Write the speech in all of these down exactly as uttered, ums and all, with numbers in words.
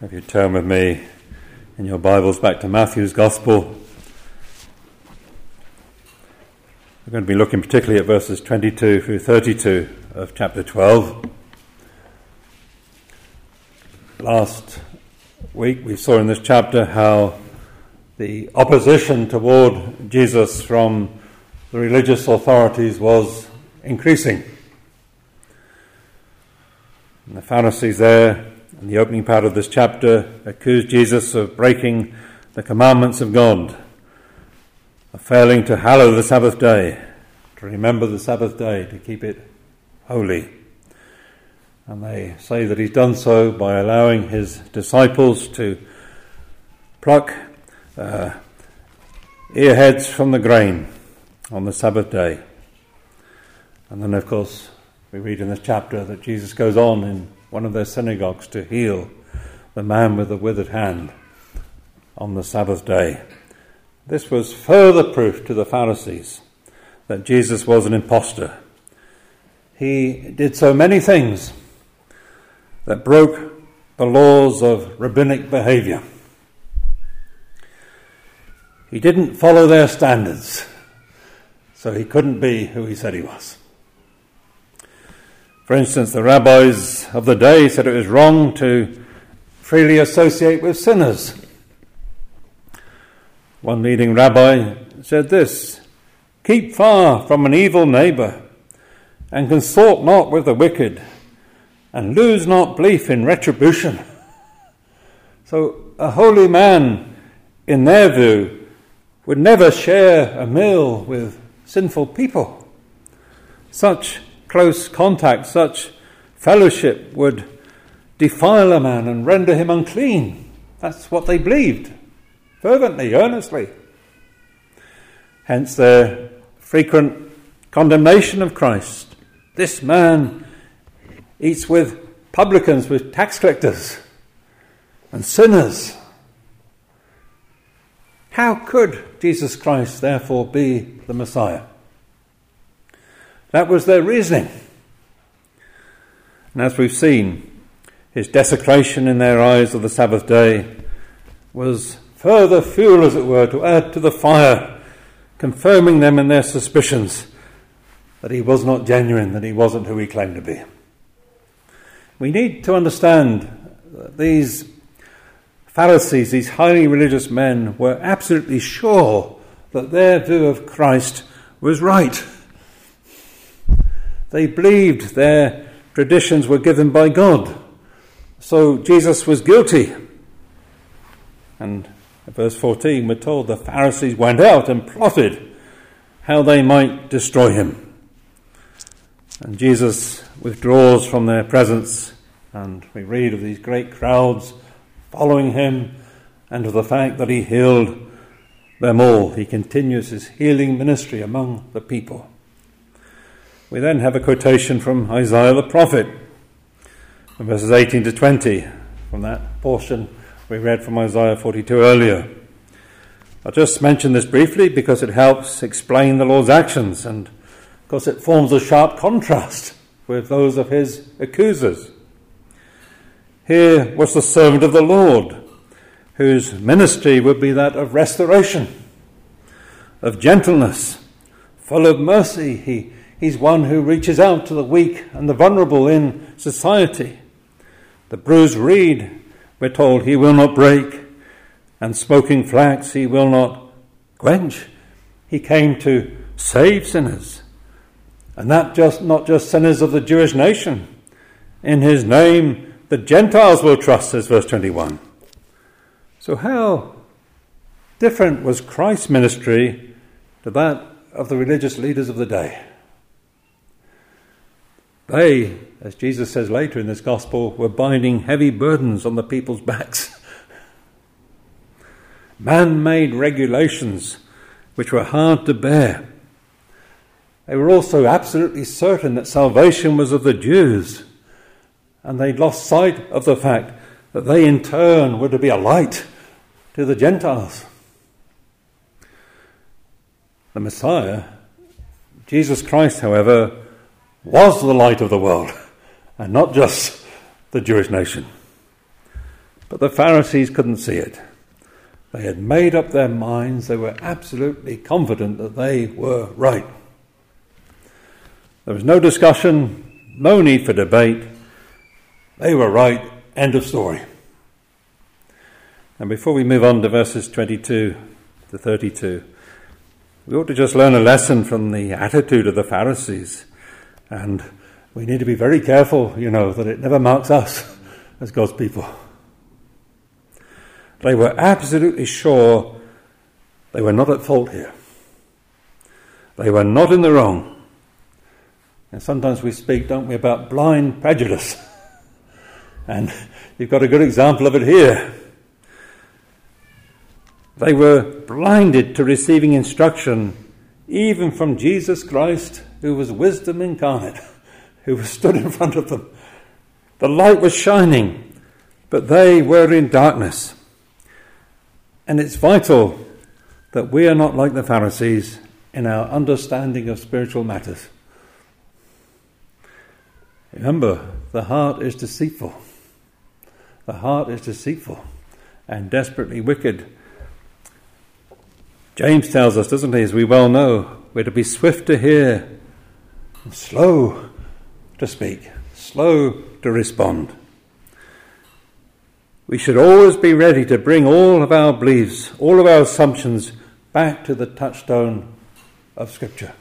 If you turn with me in your Bibles back to Matthew's Gospel, we're going to be looking particularly at verses twenty-two through thirty-two of chapter twelve. Last week we saw in this chapter how the opposition toward Jesus from the religious authorities was increasing. And the Pharisees there, in the opening part of this chapter, accused Jesus of breaking the commandments of God, of failing to hallow the Sabbath day, to remember the Sabbath day, to keep it holy. And they say that he's done so by allowing his disciples to pluck uh, earheads from the grain on the Sabbath day. And then, of course, we read in this chapter that Jesus goes on in one of their synagogues to heal the man with the withered hand on the Sabbath day. This was further proof to the Pharisees that Jesus was an impostor. He did so many things that broke the laws of rabbinic behavior. He didn't follow their standards, so he couldn't be who he said he was. For instance, the rabbis of the day said it was wrong to freely associate with sinners. One leading rabbi said this: "Keep far from an evil neighbour, and consort not with the wicked, and lose not belief in retribution." So a holy man, in their view, would never share a meal with sinful people. Such close contact, such fellowship would defile a man and render him unclean. That's what they believed, fervently, earnestly. Hence their frequent condemnation of Christ. This man eats with publicans, with tax collectors and sinners. How could Jesus Christ therefore be the Messiah? That was their reasoning. And as we've seen, his desecration in their eyes of the Sabbath day was further fuel, as it were, to add to the fire, confirming them in their suspicions that he was not genuine, that he wasn't who he claimed to be. We need to understand that these Pharisees, these highly religious men, were absolutely sure that their view of Christ was right. They believed their traditions were given by God. So Jesus was guilty. And in verse fourteen, we're told the Pharisees went out and plotted how they might destroy him. And Jesus withdraws from their presence, and we read of these great crowds following him and of the fact that he healed them all. He continues his healing ministry among the people. We then have a quotation from Isaiah the prophet, from verses eighteen to twenty, from that portion we read from Isaiah forty-two earlier. I'll just mention this briefly because it helps explain the Lord's actions, and of course it forms a sharp contrast with those of his accusers. Here was the servant of the Lord, whose ministry would be that of restoration, of gentleness, full of mercy. He He's one who reaches out to the weak and the vulnerable in society. The bruised reed, we're told, he will not break, and smoking flax he will not quench. He came to save sinners, and that just not just sinners of the Jewish nation. In his name the Gentiles will trust, says verse twenty-one. So how different was Christ's ministry to that of the religious leaders of the day? They, as Jesus says later in this gospel, were binding heavy burdens on the people's backs. Man-made regulations which were hard to bear. They were also absolutely certain that salvation was of the Jews, and they'd lost sight of the fact that they in turn were to be a light to the Gentiles. The Messiah, Jesus Christ, however, was the light of the world, and not just the Jewish nation. But the Pharisees couldn't see it. They had made up their minds. They were absolutely confident that they were right. There was no discussion, no need for debate. They were right. End of story. And before we move on to verses twenty-two to thirty-two, we ought to just learn a lesson from the attitude of the Pharisees. And we need to be very careful, you know, that it never marks us as God's people. They were absolutely sure they were not at fault here. They were not in the wrong. And sometimes we speak, don't we, about blind prejudice. And you've got a good example of it here. They were blinded to receiving instruction even from Jesus Christ, who was wisdom incarnate, who was stood in front of them. The light was shining, but they were in darkness. And it's vital that we are not like the Pharisees in our understanding of spiritual matters. Remember, the heart is deceitful. The heart is deceitful and desperately wicked. James tells us, doesn't he, as we well know, we're to be swift to hear and slow to speak, slow to respond. We should always be ready to bring all of our beliefs, all of our assumptions back to the touchstone of Scripture.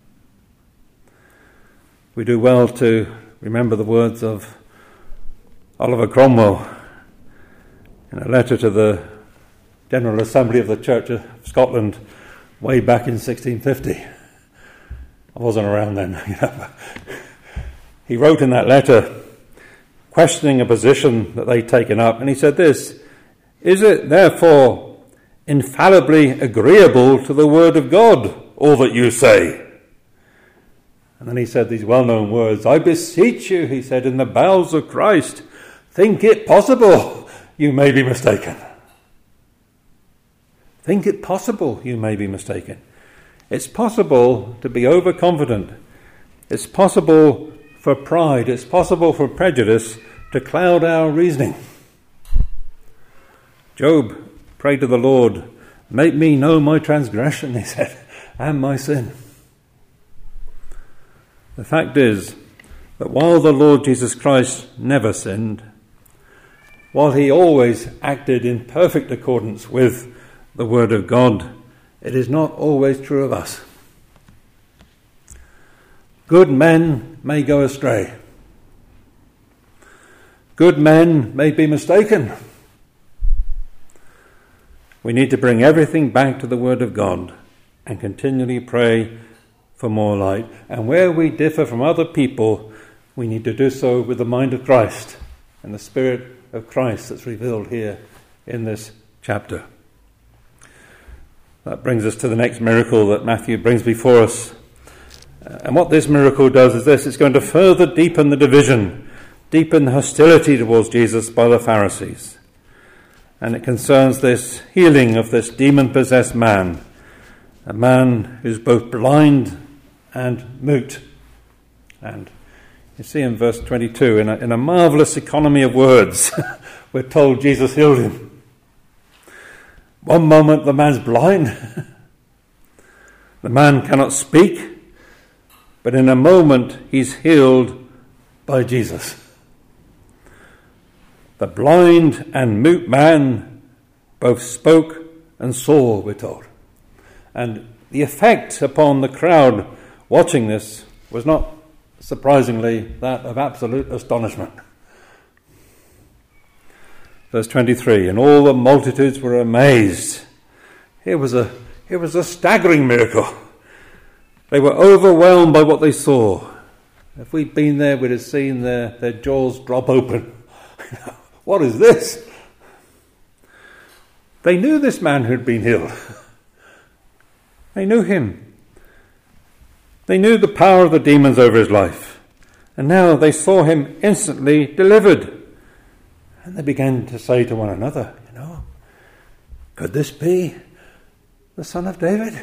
We do well to remember the words of Oliver Cromwell in a letter to the General Assembly of the Church of Scotland way back in sixteen fifty. I wasn't around then. You know. He wrote in that letter, questioning a position that they'd taken up, and he said this: "Is it therefore infallibly agreeable to the word of God, all that you say?" And then he said these well-known words, "I beseech you," he said, "in the bowels of Christ, think it possible you may be mistaken." Think it possible you may be mistaken. It's possible to be overconfident. It's possible for pride. It's possible for prejudice to cloud our reasoning. Job prayed to the Lord, "Make me know my transgression," he said, "and my sin." The fact is that while the Lord Jesus Christ never sinned, while he always acted in perfect accordance with the Word of God, it is not always true of us. Good men may go astray. Good men may be mistaken. We need to bring everything back to the Word of God and continually pray for more light. And where we differ from other people, we need to do so with the mind of Christ and the Spirit of Christ that's revealed here in this chapter. That brings us to the next miracle that Matthew brings before us. And what this miracle does is this: it's going to further deepen the division, deepen the hostility towards Jesus by the Pharisees. And it concerns this healing of this demon-possessed man, a man who's both blind and mute. And you see in verse twenty-two, in a, in a marvellous economy of words, we're told Jesus healed him. One moment the man's blind, the man cannot speak, but in a moment he's healed by Jesus. The blind and mute man both spoke and saw, we're told. And the effect upon the crowd watching this was not surprisingly that of absolute astonishment. Verse twenty-three, and all the multitudes were amazed. Here was a, here was a staggering miracle. They were overwhelmed by what they saw. If we'd been there, we'd have seen their, their jaws drop open. What is this? They knew this man who'd been healed. They knew him. They knew the power of the demons over his life. And now they saw him instantly delivered. And they began to say to one another, you know, could this be the Son of David?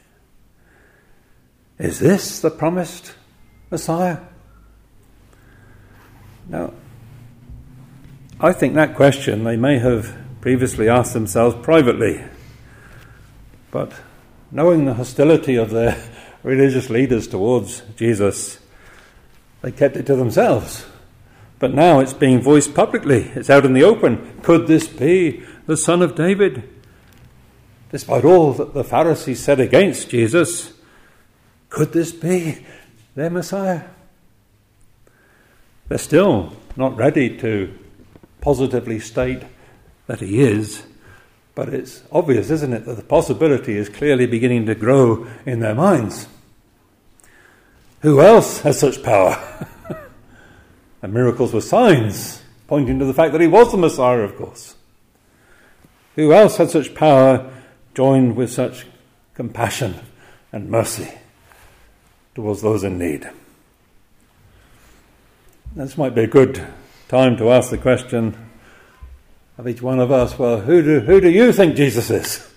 Is this the promised Messiah? Now, I think that question they may have previously asked themselves privately, but knowing the hostility of their religious leaders towards Jesus, they kept it to themselves. But now it's being voiced publicly. It's out in the open. Could this be the Son of David? Despite all that the Pharisees said against Jesus, could this be their Messiah? They're still not ready to positively state that he is, but it's obvious, isn't it, that the possibility is clearly beginning to grow in their minds. Who else has such power? And miracles were signs, pointing to the fact that he was the Messiah, of course. Who else had such power joined with such compassion and mercy towards those in need? This might be a good time to ask the question of each one of us, well, who do, who do you think Jesus is?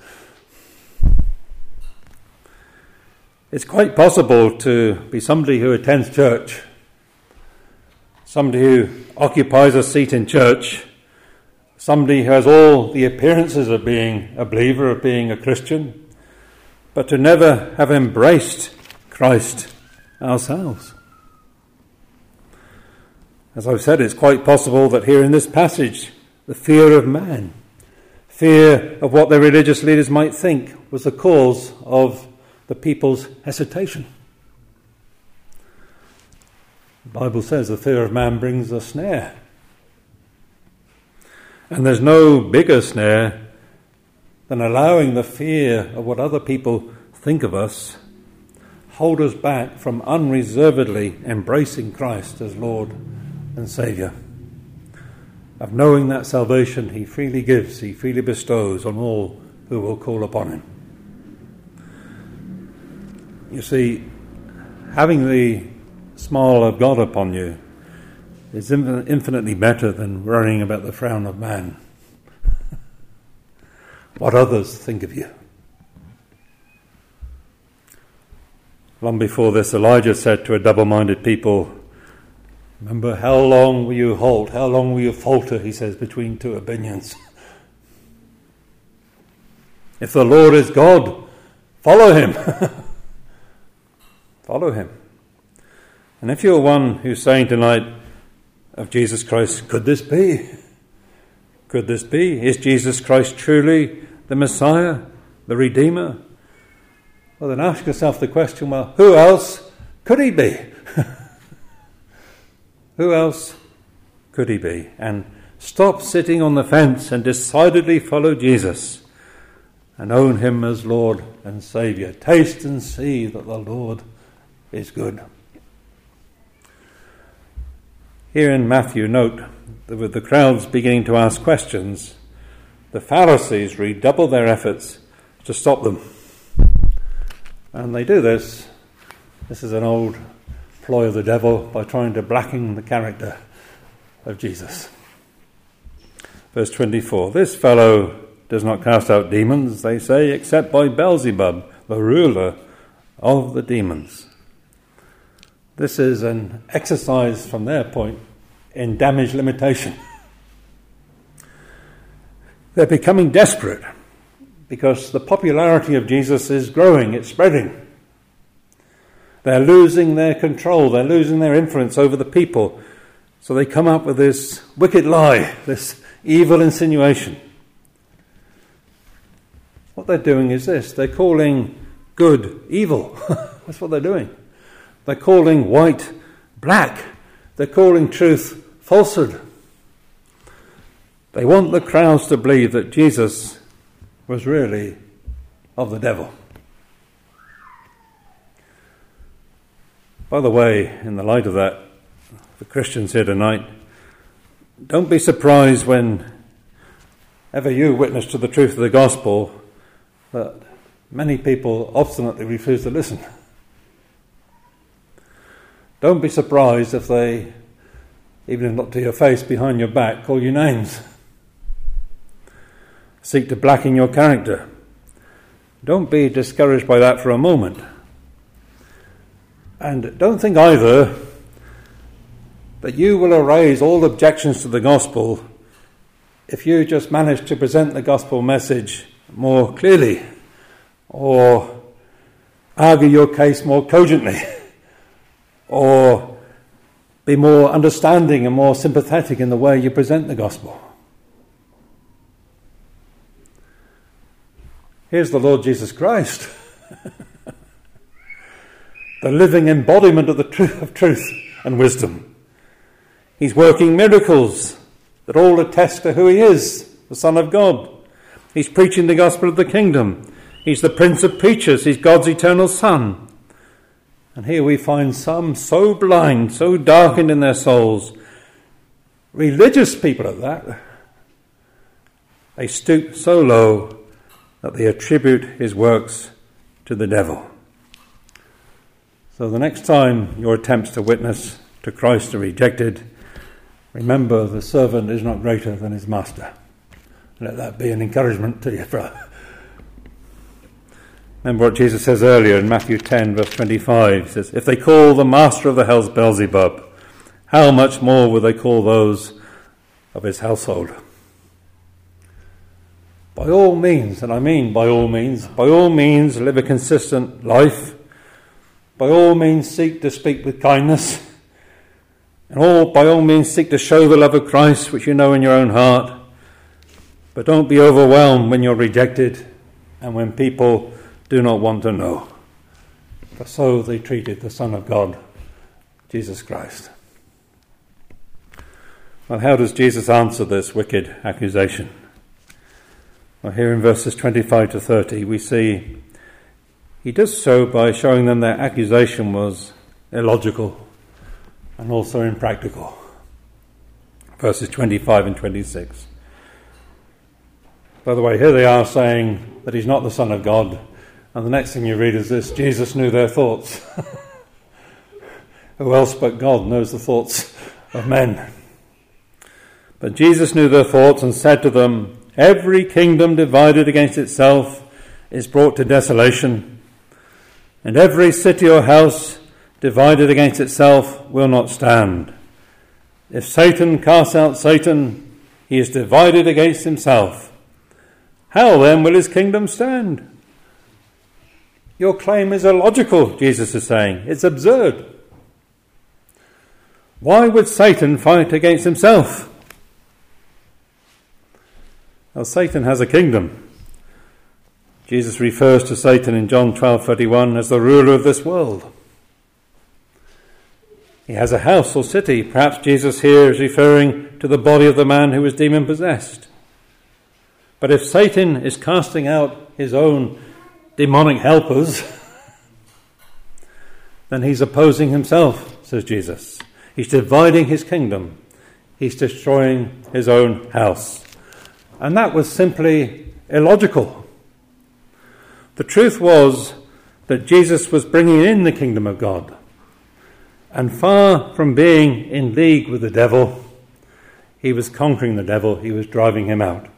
It's quite possible to be somebody who attends church, somebody who occupies a seat in church, somebody who has all the appearances of being a believer, of being a Christian, but to never have embraced Christ ourselves. As I've said, it's quite possible that here in this passage, the fear of man, fear of what their religious leaders might think, was the cause of the people's hesitation. The Bible says the fear of man brings a snare. And there's no bigger snare than allowing the fear of what other people think of us hold us back from unreservedly embracing Christ as Lord and Saviour, of knowing that salvation he freely gives, he freely bestows on all who will call upon him. You see, having the smile of God upon you is infinitely better than worrying about the frown of man, what others think of you. Long before this, Elijah said to a double-minded people, remember, how long will you halt? How long will you falter, he says, between two opinions? If the Lord is God, follow him. Follow him. And if you're one who's saying tonight of Jesus Christ, could this be? Could this be? Is Jesus Christ truly the Messiah, the Redeemer? Well, then ask yourself the question, well, who else could he be? Who else could he be? And stop sitting on the fence and decidedly follow Jesus and own him as Lord and Saviour. Taste and see that the Lord is good. Here in Matthew, note that with the crowds beginning to ask questions, the Pharisees redouble their efforts to stop them. And they do this. This is an old ploy of the devil by trying to blacken the character of Jesus. Verse twenty-four, this fellow does not cast out demons, they say, except by Beelzebub, the ruler of the demons. This is an exercise from their point in damage limitation. They're becoming desperate because the popularity of Jesus is growing, it's spreading. They're losing their control, they're losing their influence over the people. So they come up with this wicked lie, this evil insinuation. What they're doing is this, they're calling good evil. That's what they're doing. They're calling white black. They're calling truth falsehood. They want the crowds to believe that Jesus was really of the devil. By the way, in the light of that, the Christians here tonight, don't be surprised when ever you witness to the truth of the gospel that many people obstinately refuse to listen. Don't be surprised if they, even if not to your face, behind your back, call you names. Seek to blacken your character. Don't be discouraged by that for a moment. And don't think either that you will erase all objections to the gospel if you just manage to present the gospel message more clearly or argue your case more cogently or be more understanding and more sympathetic in the way you present the gospel. Here's the Lord Jesus Christ, the living embodiment of the truth of truth and wisdom. He's working miracles that all attest to who he is, the Son of God. He's preaching the gospel of the kingdom. He's the Prince of Preachers. He's God's eternal Son. And here we find some so blind, so darkened in their souls, religious people at that, they stoop so low that they attribute his works to the devil. So the next time your attempts to witness to Christ are rejected, remember the servant is not greater than his master. Let that be an encouragement to you, brother. Remember what Jesus says earlier in Matthew ten, verse twenty-five. He says, if they call the master of the house Beelzebub, how much more will they call those of his household? By all means, and I mean by all means, by all means live a consistent life. By all means seek to speak with kindness. And all, by all means seek to show the love of Christ which you know in your own heart. But don't be overwhelmed when you're rejected and when people do not want to know. For so they treated the Son of God, Jesus Christ. Well, how does Jesus answer this wicked accusation? Well, here in verses twenty-five to thirty, we see he does so by showing them their accusation was illogical and also impractical. Verses twenty-five and twenty-six. By the way, here they are saying that he's not the Son of God, and the next thing you read is this: Jesus knew their thoughts. Who else but God knows the thoughts of men? But Jesus knew their thoughts and said to them, every kingdom divided against itself is brought to desolation, and every city or house divided against itself will not stand. If Satan casts out Satan, he is divided against himself. How then will his kingdom stand? Your claim is illogical, Jesus is saying. It's absurd. Why would Satan fight against himself? Well, Satan has a kingdom. Jesus refers to Satan in John twelve thirty-one as the ruler of this world. He has a house or city. Perhaps Jesus here is referring to the body of the man who was demon-possessed. But if Satan is casting out his own demonic helpers, then he's opposing himself, says Jesus. He's dividing his kingdom. He's destroying his own house. And that was simply illogical. The truth was that Jesus was bringing in the kingdom of God. And far from being in league with the devil, he was conquering the devil. He was driving him out.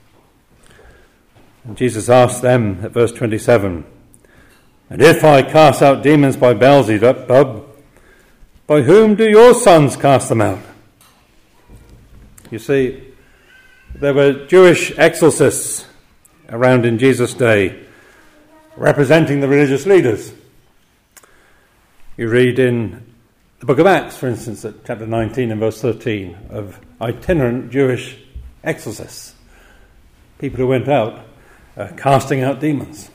And Jesus asked them at verse twenty-seven, and if I cast out demons by Beelzebub, by whom do your sons cast them out? You see, there were Jewish exorcists around in Jesus' day, representing the religious leaders. You read in the book of Acts, for instance, at chapter nineteen and verse thirteen, of itinerant Jewish exorcists, people who went out uh, casting out demons.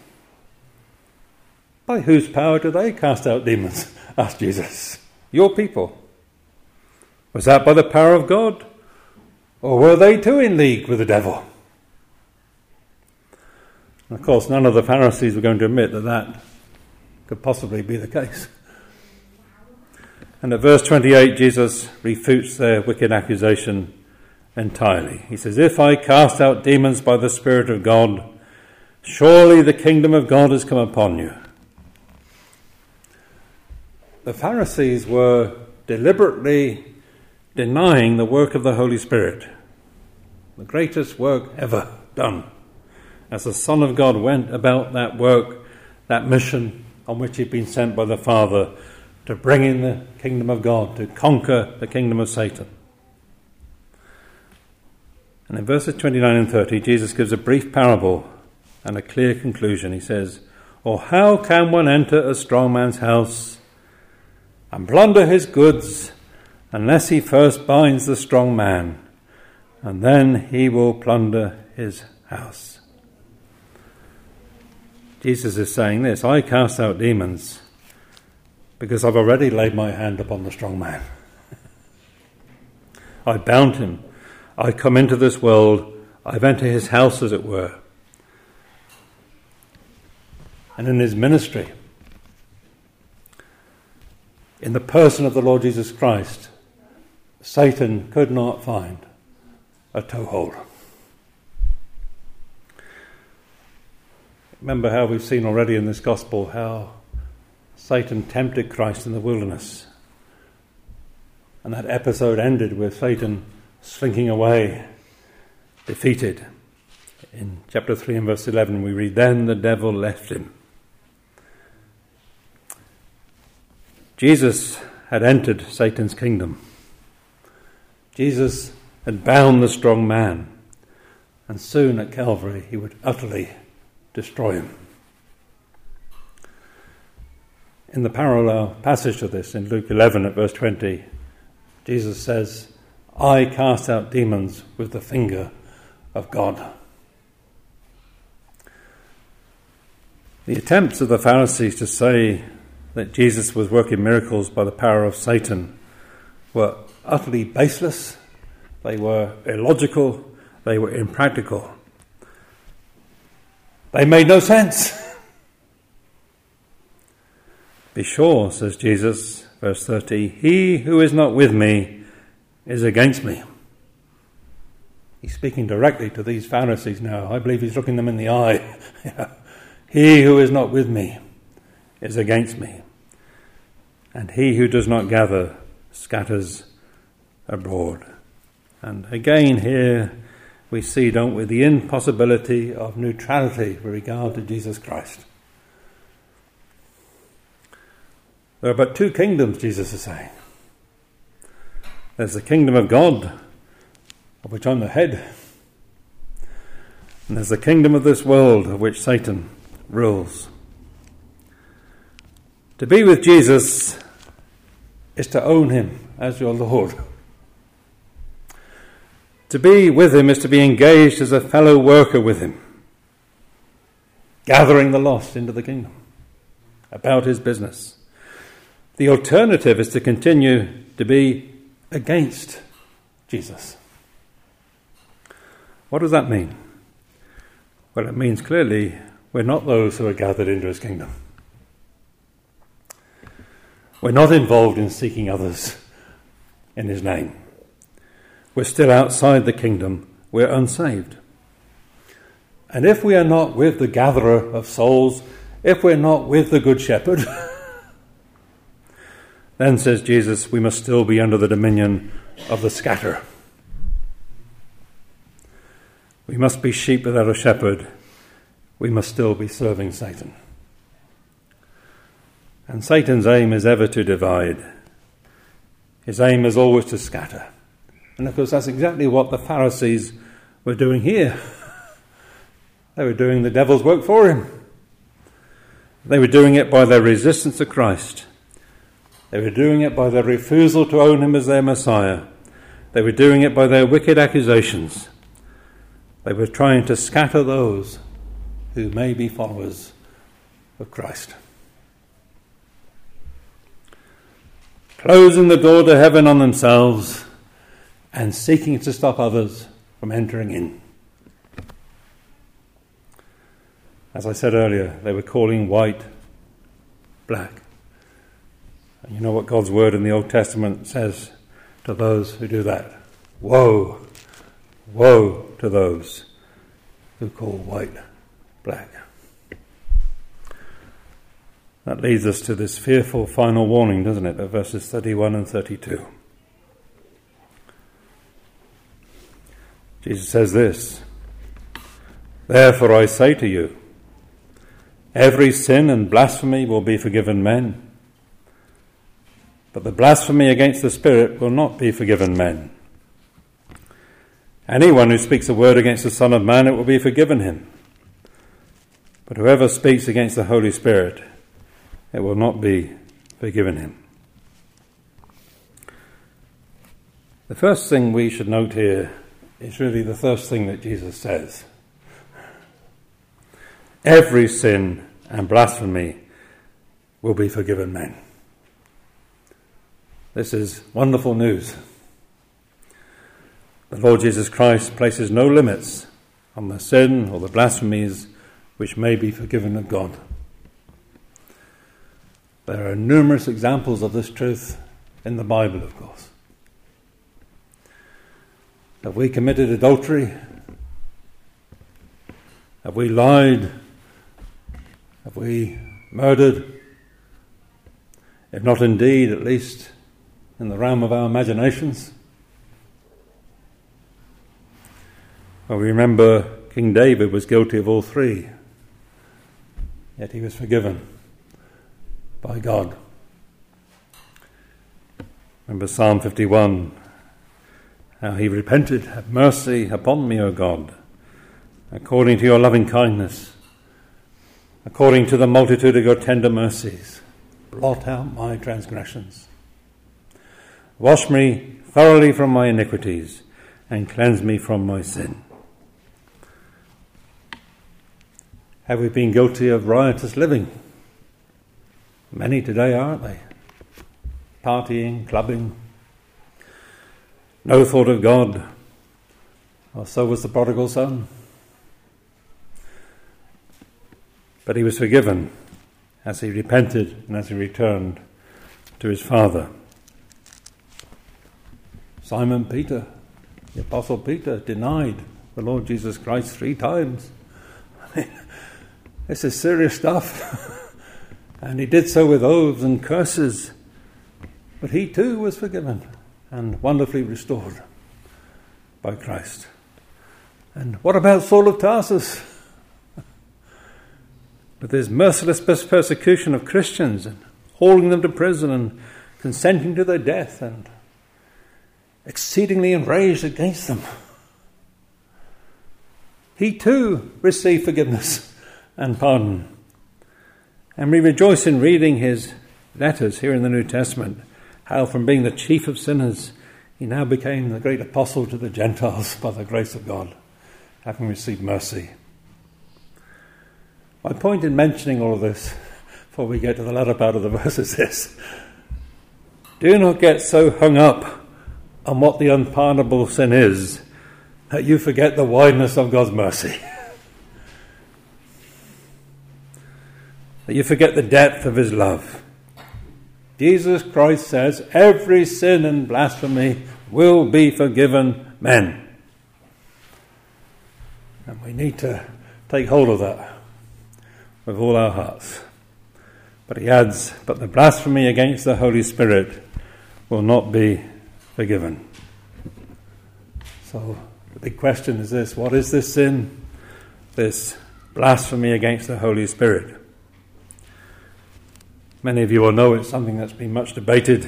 By whose power do they cast out demons? Asked Jesus. Your people. Was that by the power of God? Or were they too in league with the devil? And of course, none of the Pharisees were going to admit that that could possibly be the case. And at verse twenty-eight, Jesus refutes their wicked accusation entirely. He says, if I cast out demons by the Spirit of God, surely the kingdom of God has come upon you. The Pharisees were deliberately denying the work of the Holy Spirit, the greatest work ever done, as the Son of God went about that work, that mission on which he'd been sent by the Father to bring in the kingdom of God, to conquer the kingdom of Satan. And in verses twenty-nine and thirty, Jesus gives a brief parable and a clear conclusion. He says, "Or how can one enter a strong man's house and plunder his goods unless he first binds the strong man, and then he will plunder his house?" Jesus is saying this: I cast out demons because I've already laid my hand upon the strong man. I bound him. I come into this world. I've entered his house, as it were. And in his ministry, in the person of the Lord Jesus Christ, Satan could not find a toehold. Remember how we've seen already in this gospel how Satan tempted Christ in the wilderness. And that episode ended with Satan slinking away, defeated. In chapter three and verse eleven we read, "Then the devil left him." Jesus had entered Satan's kingdom. Jesus had bound the strong man, and soon at Calvary he would utterly destroy him. In the parallel passage to this, in Luke eleven at verse twenty, Jesus says, "I cast out demons with the finger of God." The attempts of the Pharisees to say that Jesus was working miracles by the power of Satan were utterly baseless, they were illogical, they were impractical. They made no sense. "Be sure," says Jesus, verse thirty, "he who is not with me is against me." He's speaking directly to these Pharisees now. I believe he's looking them in the eye. "He who is not with me is against me, and he who does not gather scatters abroad." And again here we see, don't we, the impossibility of neutrality with regard to Jesus Christ. There are but two kingdoms, Jesus is saying. There's the kingdom of God, of which I'm the head, and there's the kingdom of this world, of which Satan rules. To be with Jesus is to own him as your Lord. To be with him is to be engaged as a fellow worker with him, gathering the lost into the kingdom, about his business. The alternative is to continue to be against Jesus. What does that mean? Well, it means clearly we're not those who are gathered into his kingdom. We're not involved in seeking others in his name. We're still outside the kingdom. We're unsaved. And if we are not with the gatherer of souls, if we're not with the good shepherd, then, says Jesus, we must still be under the dominion of the scatterer. We must be sheep without a shepherd. We must still be serving Satan. And Satan's aim is ever to divide. His aim is always to scatter. And of course that's exactly what the Pharisees were doing here. They were doing the devil's work for him. They were doing it by their resistance to Christ. They were doing it by their refusal to own him as their Messiah. They were doing it by their wicked accusations. They were trying to scatter those who may be followers of Christ. Closing the door to heaven on themselves and seeking to stop others from entering in. As I said earlier, they were calling white black. And you know what God's word in the Old Testament says to those who do that? Woe, woe to those who call white black. That leads us to this fearful final warning, doesn't it, of verses thirty-one and thirty-two. Jesus says this, "Therefore I say to you, every sin and blasphemy will be forgiven men, but the blasphemy against the Spirit will not be forgiven men. Anyone who speaks a word against the Son of Man, it will be forgiven him. But whoever speaks against the Holy Spirit, it will not be forgiven him. The first thing we should note here is really the first thing that Jesus says. Every sin and blasphemy will be forgiven men. This is wonderful news. The Lord Jesus Christ places no limits on the sin or the blasphemies which may be forgiven of God. There are numerous examples of this truth in the Bible, of course. Have we committed adultery? Have we lied? Have we murdered? If not indeed, at least in the realm of our imaginations. Well, we remember King David was guilty of all three, yet he was forgiven by God. Remember Psalm fifty-one, how he repented, "Have mercy upon me, O God, according to your loving kindness, according to the multitude of your tender mercies, blot out my transgressions. Wash me thoroughly from my iniquities and cleanse me from my sin." Have we been guilty of riotous living? Many today, aren't they? Partying, clubbing, no thought of God. Well, so was the prodigal son. But he was forgiven as he repented and as he returned to his Father. Simon Peter, the Apostle Peter, denied the Lord Jesus Christ three times. This is serious stuff. And he did so with oaths and curses. But he too was forgiven and wonderfully restored by Christ. And what about Saul of Tarsus? With his merciless persecution of Christians and hauling them to prison and consenting to their death and exceedingly enraged against them. He too received forgiveness and pardon. And we rejoice in reading his letters here in the New Testament, how from being the chief of sinners, he now became the great apostle to the Gentiles by the grace of God, having received mercy. My point in mentioning all of this, before we get to the latter part of the verse, is this. Do not get so hung up on what the unpardonable sin is that you forget the wideness of God's mercy. That you forget the depth of his love. Jesus Christ says every sin and blasphemy will be forgiven men. And we need to take hold of that with all our hearts. But he adds, but the blasphemy against the Holy Spirit will not be forgiven. So the big question is this: what is this sin? This blasphemy against the Holy Spirit. Many of you will know it's something that's been much debated.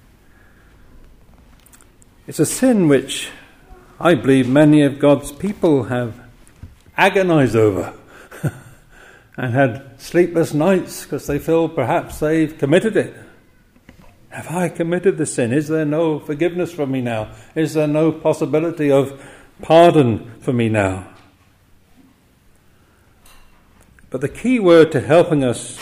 It's a sin which I believe many of God's people have agonized over and had sleepless nights because they feel perhaps they've committed it. Have I committed the sin? Is there no forgiveness for me now? Is there no possibility of pardon for me now? But the key word to helping us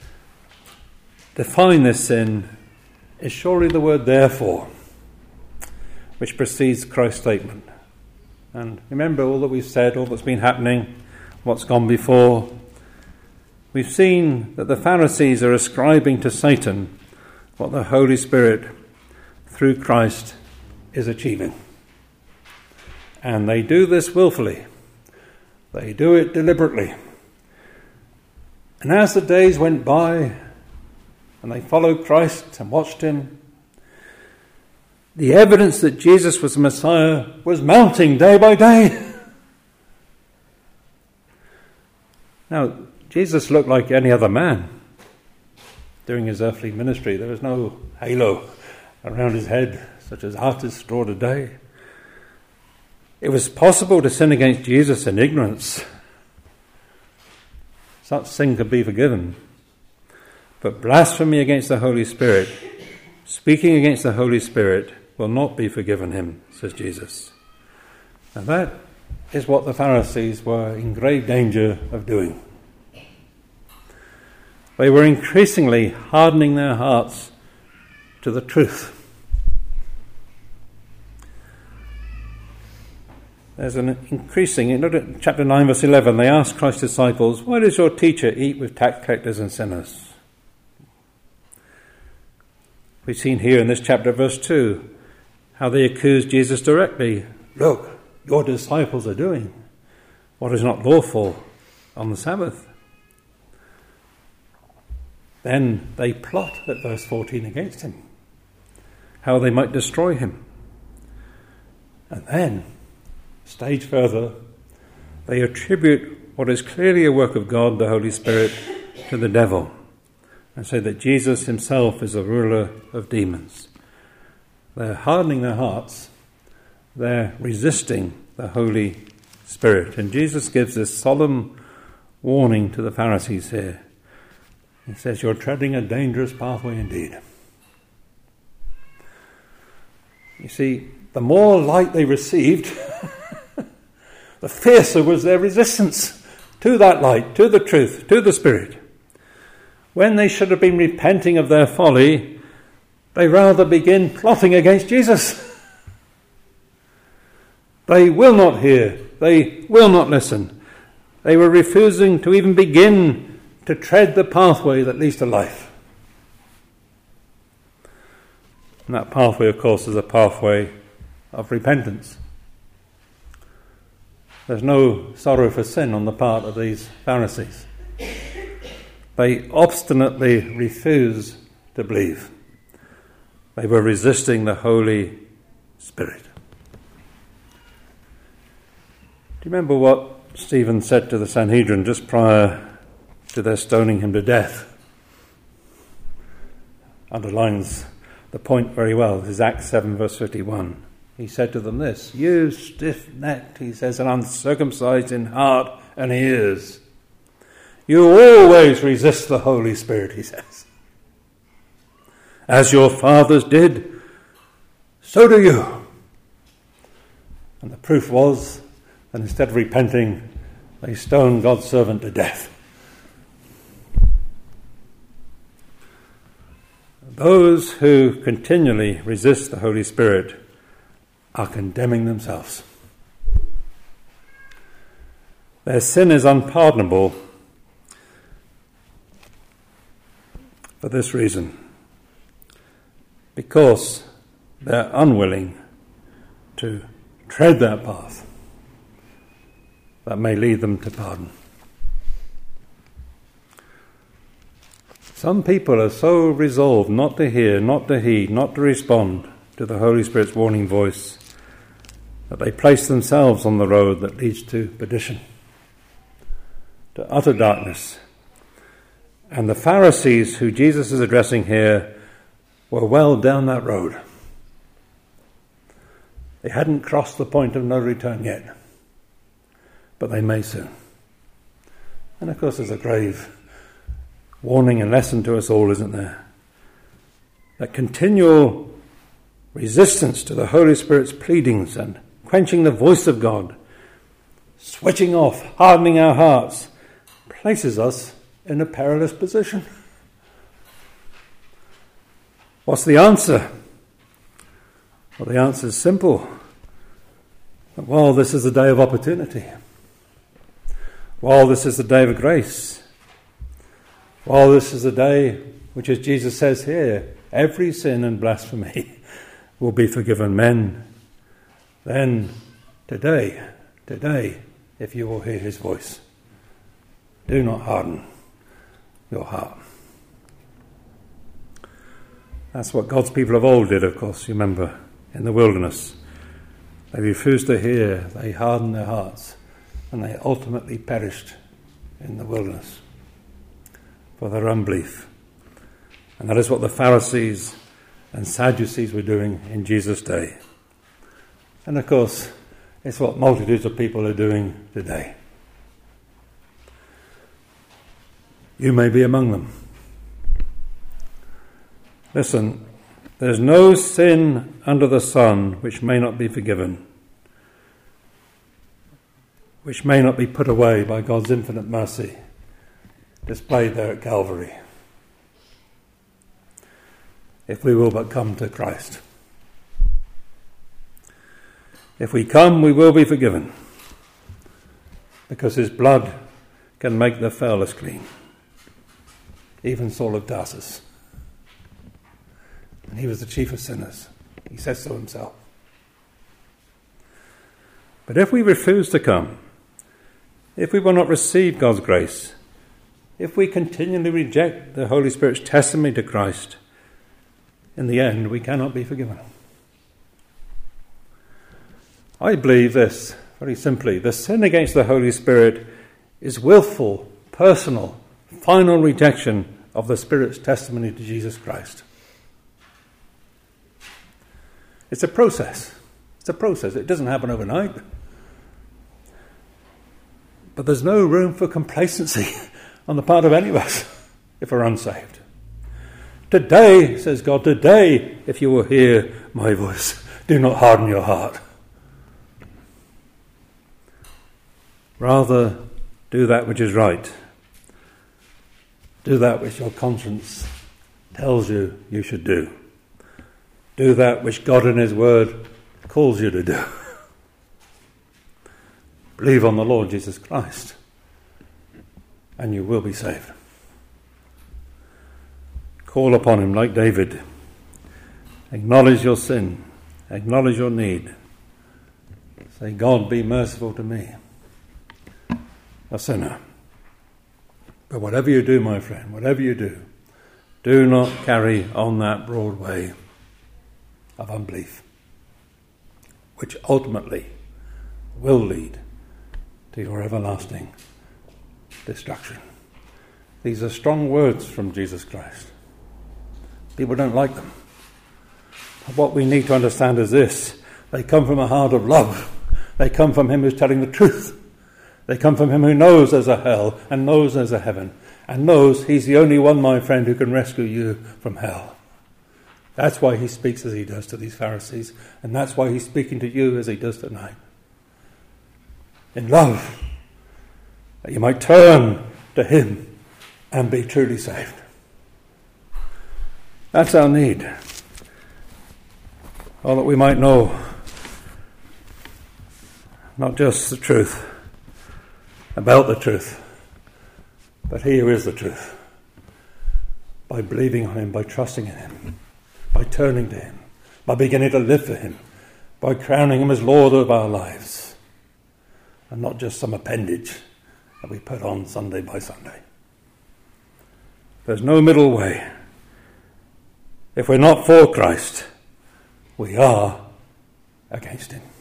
define this sin is surely the word therefore, which precedes Christ's statement. And remember all that we've said, all that's been happening, what's gone before. We've seen that the Pharisees are ascribing to Satan what the Holy Spirit, through Christ, is achieving. And they do this willfully. They do it deliberately. And as the days went by, and they followed Christ and watched him, the evidence that Jesus was the Messiah was mounting day by day. Now, Jesus looked like any other man during his earthly ministry. There was no halo around his head, such as artists draw today. It was possible to sin against Jesus in ignorance. Such sin could be forgiven. But blasphemy against the Holy Spirit, speaking against the Holy Spirit, will not be forgiven him, says Jesus. And that is what the Pharisees were in grave danger of doing. They were increasingly hardening their hearts to the truth. There's an increasing, look at chapter nine, verse eleven, they asked Christ's disciples, "Why does your teacher eat with tax collectors and sinners?" We've seen here in this chapter, verse two, how they accused Jesus directly. Look, your disciples are doing what is not lawful on the Sabbath. Then they plot at verse fourteen against him, how they might destroy him. And then, stage further, they attribute what is clearly a work of God, the Holy Spirit, to the devil, and say that Jesus himself is a ruler of demons. They're hardening their hearts. They're resisting the Holy Spirit. And Jesus gives this solemn warning to the Pharisees here. He says, you're treading a dangerous pathway indeed. You see, the more light they received, the fiercer was their resistance to that light, to the truth, to the Spirit. When they should have been repenting of their folly, they rather begin plotting against Jesus. They will not hear. They will not listen. They were refusing to even begin to tread the pathway that leads to life. And that pathway, of course, is a pathway of repentance. There's no sorrow for sin on the part of these Pharisees. They obstinately refuse to believe. They were resisting the Holy Spirit. Do you remember what Stephen said to the Sanhedrin just prior to their stoning him to death? Underlines the point very well. This is Acts seven, verse fifty-one. He said to them this, "You stiff-necked," he says, "and uncircumcised in heart and ears. You always resist the Holy Spirit," he says. "As your fathers did, so do you." And the proof was that instead of repenting, they stoned God's servant to death. Those who continually resist the Holy Spirit are condemning themselves. Their sin is unpardonable for this reason, because they're unwilling to tread that path that may lead them to pardon. Some people are so resolved not to hear, not to heed, not to respond to the Holy Spirit's warning voice that they place themselves on the road that leads to perdition, to utter darkness. And the Pharisees who Jesus is addressing here were well down that road. They hadn't crossed the point of no return yet, but they may soon. And of course there's a grave warning and lesson to us all, isn't there? That continual resistance to the Holy Spirit's pleadings and quenching the voice of God, switching off, hardening our hearts, places us in a perilous position. What's the answer? Well, the answer is simple. While this is the day of opportunity, while this is the day of grace, while this is the day which, as Jesus says here, every sin and blasphemy will be forgiven men, then today, today, if you will hear his voice, do not harden your heart. That's what God's people of old did, of course, you remember, in the wilderness. They refused to hear, they hardened their hearts, and they ultimately perished in the wilderness for their unbelief. And that is what the Pharisees and Sadducees were doing in Jesus' day. And of course, It's what multitudes of people are doing today. You may be among them. Listen, there's no sin under the sun which may not be forgiven, which may not be put away by God's infinite mercy displayed there at Calvary, if we will but come to Christ. If we come, we will be forgiven, because his blood can make the foulest clean, even Saul of Tarsus. And he was the chief of sinners. He says so himself. But if we refuse to come, if we will not receive God's grace, if we continually reject the Holy Spirit's testimony to Christ, in the end we cannot be forgiven. I believe this, very simply. The sin against the Holy Spirit is willful, personal, final rejection of the Spirit's testimony to Jesus Christ. It's a process. It's a process. It doesn't happen overnight. But there's no room for complacency on the part of any of us if we're unsaved. Today, says God, today, if you will hear my voice, do not harden your heart. Rather, do that which is right. Do that which your conscience tells you you should do. Do that which God in his word calls you to do. Believe on the Lord Jesus Christ, and you will be saved. Call upon him like David. Acknowledge your sin. Acknowledge your need. Say, God, be merciful to me, a sinner. But whatever you do, my friend, whatever you do, do not carry on that broad way of unbelief, which ultimately will lead to your everlasting destruction. These are strong words from Jesus Christ. People don't like them. But what we need to understand is this: they come from a heart of love. They come from him who's telling the truth. They come from him who knows there's a hell and knows there's a heaven and knows he's the only one, my friend, who can rescue you from hell. That's why he speaks as he does to these Pharisees, and that's why he's speaking to you as he does tonight. In love, that you might turn to him and be truly saved. That's our need. All that we might know not just the truth, about the truth, but he who is the truth. By believing on him, by trusting in him, by turning to him, by beginning to live for him, by crowning him as Lord of our lives, and not just some appendage that we put on Sunday by Sunday. There's no middle way. If we're not for Christ, we are against him.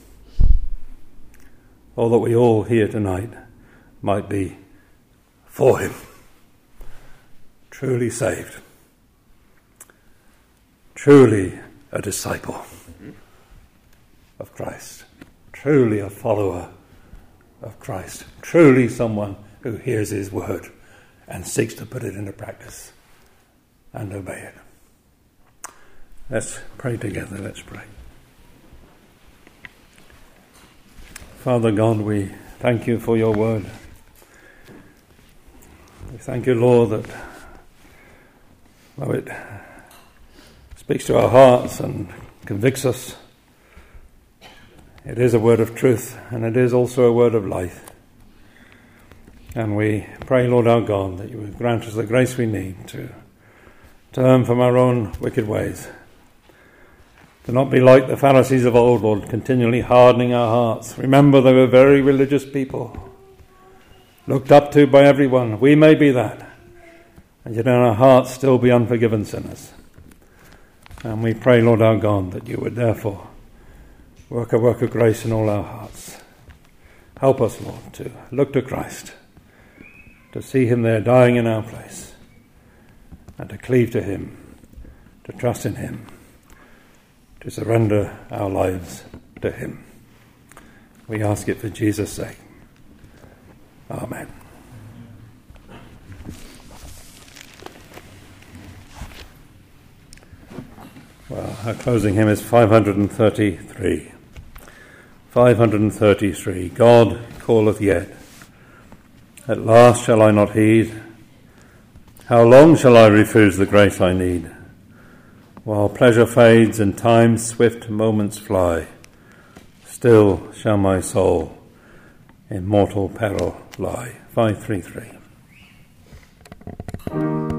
Or that we all here tonight might be for him, truly saved, truly a disciple of Christ, truly a follower of Christ, truly someone who hears his word and seeks to put it into practice and obey it. Let's pray together. Let's pray. Father God, we thank you for your word. We thank you, Lord, that though it speaks to our hearts and convicts us, it is a word of truth, and it is also a word of life. And we pray, Lord our God, that you would grant us the grace we need to turn from our own wicked ways, to not be like the Pharisees of old, Lord, continually hardening our hearts. Remember, they were very religious people, looked up to by everyone. We may be that, and yet in our hearts still be unforgiven sinners. And we pray, Lord our God, that you would therefore work a work of grace in all our hearts. Help us, Lord, to look to Christ, to see him there dying in our place, and to cleave to him, to trust in him, to surrender our lives to him. We ask it for Jesus' sake. Amen. Well, our closing hymn is five hundred thirty-three. five hundred thirty-three. God calleth yet. At last shall I not heed? How long shall I refuse the grace I need? While pleasure fades and time's swift moments fly, still shall my soul in mortal peril lie. five thirty-three.